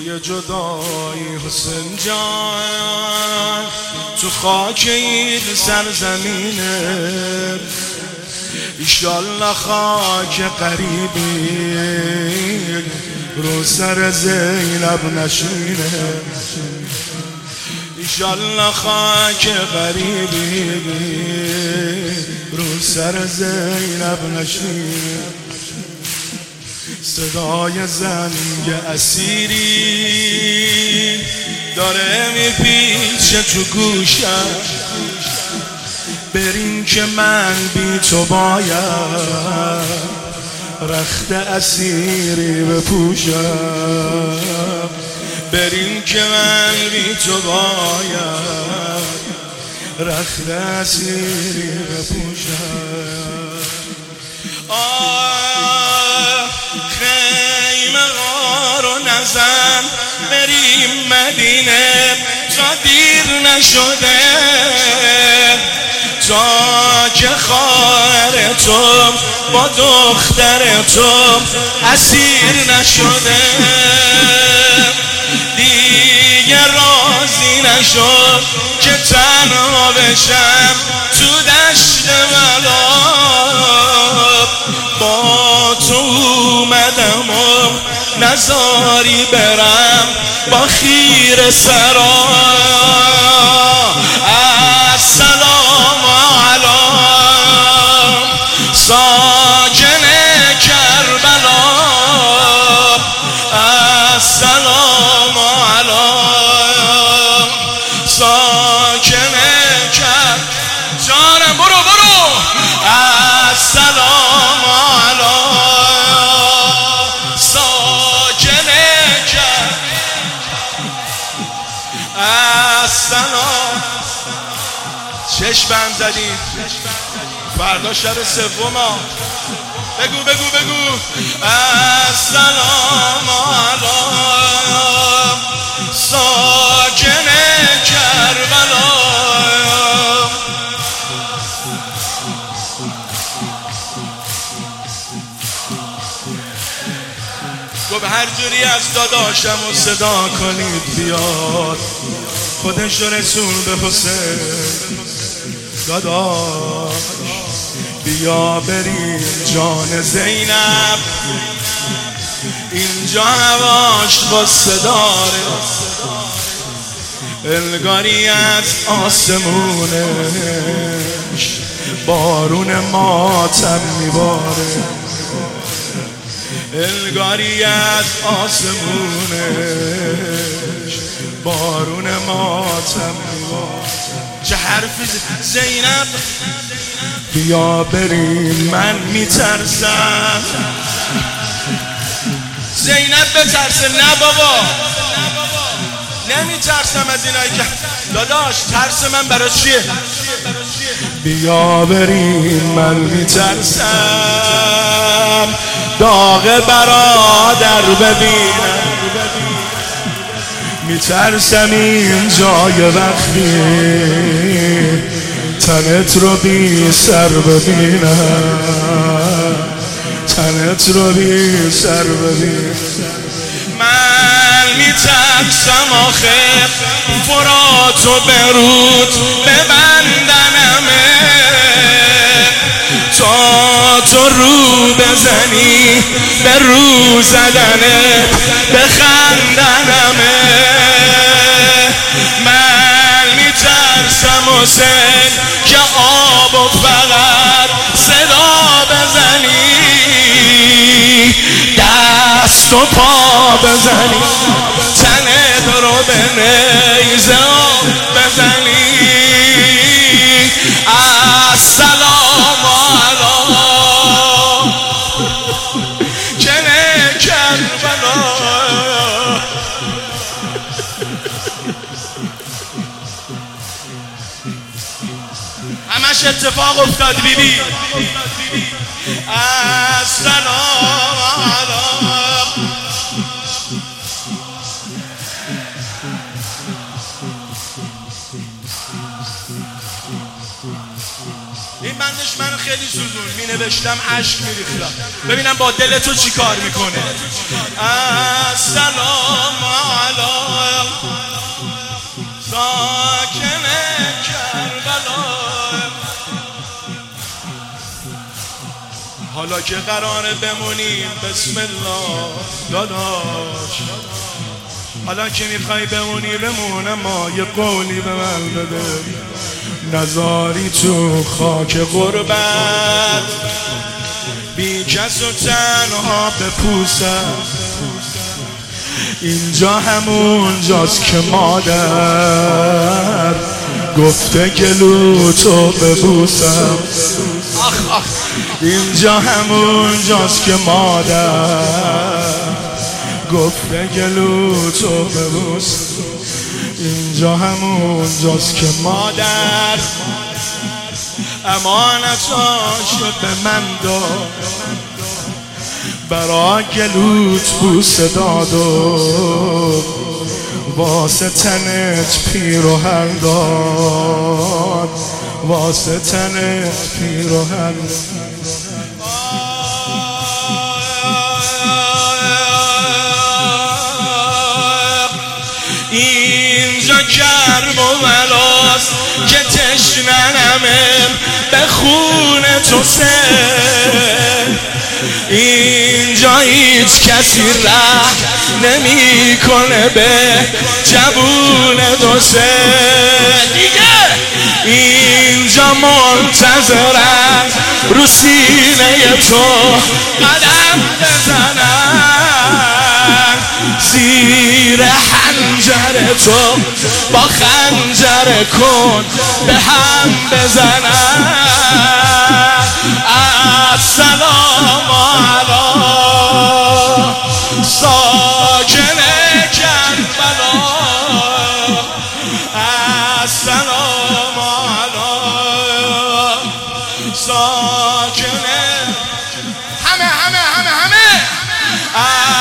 روزای جدایی حسین جان تو خاک این سرزمینه، ایشالله خاک قریبی رو سر زینب نشینه، ایشالله خاک قریبی رو سر زینب نشینه. صدای زنگ اسیری داره میپیچه تو گوشم، برین که من بی تو باید رخت اسیری بپوشم، برین که من بی تو باید رخت اسیری بپوشم. خیمه غارو نزن بریم مدینه تا دیر نشده، تا که خواهر تو با دختر تو اسیر نشده، دیگه راضی نشد که تنها بشم تو دشت بلا، با تو اومدم و نزاری برم با خیر سرا. السلام علی ساکن کربلا، السلام علی ساکن کربلا. جانم برو السلام علی ساکن کربلا، السلام. چشمم زدی فردا شب سوم، بگو السلام علی ساکن کربلا. گفت هر جوری از داداشم و صدا کنید بیاد، خودش رسول به حسین داداش بیا بریم جان زینب، اینجا هواش غصه داره، انگاری از آسمونش بارون ماتم میباره، انگاری از آسمونش بارون ماتم میباره. چه حرفی زینب بیا بریم من میترسم، زینب بترسه نه بابا نمیترسم از اینایی که داداش ترس من برای چیه؟ بیا بریم من میترسم داغ برادر ببینم، میترسم این جای وقتی تنت رو بی سر ببینم، تنت رو بی سر ببینم. من میترسم آخر فرات و برود ببندنمه، تا تو رو بزنی به رو زدنت بخندنمه. من میترسم حسین که آب و فقط صدا بزنی، دست و پا بزنی، تنت رو به نیزه بزنی. السلام علی کنه کربلا. همش اتفاق افتاد بیبی. السلام علی این بندش من خیلی سوزون می نوشتم عشق می ریختم ببینم با دل تو چی کار میکنه. السلام حالا که قراره بمونیم بسم الله داداش، حالا که میخوای بمونی بمون، اما یه قولی به من بده، نزاری تو خاک غربت بی کس و تنها بپوسم. اینجا همون جاست که مادر گفته گلو تو ببوسم. اینجا همون جاست که مادر گفته گلو تو ببوسم. اینجا همون جاست که مادر امانتاشو به من داد، برا گلوت بوسه داد و واسه تنت پیرهن داد، واسه تنت پیرهن. اینجا گرم و ملاست که تشننمه به خون تو سر، اینجا هیچ کسی ره نمی کنه به جبون دو سر دیگه. اینجا منتظرم رو سینه تو قدم بزنم، زیر حنجر تو با خنجر کن به هم بزنم. السلام علی ساکن کربلا، السلام علی ساکن همه